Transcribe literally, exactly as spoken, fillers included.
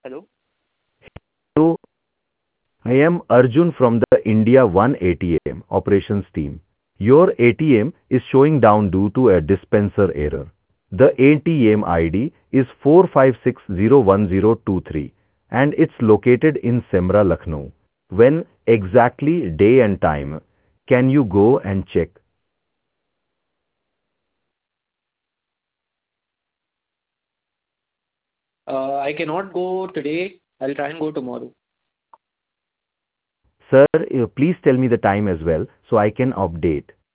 Hello? So, I am Arjun from the India One A T M operations team. Your A T M is showing down due to a dispenser error. The A T M I D is four five six zero one zero two three and it's located in Semra, Lucknow. When exactly day and time can you go and check? Uh, I cannot go today. I'll try and go tomorrow. Sir, uh, please tell me the time as well so I can update.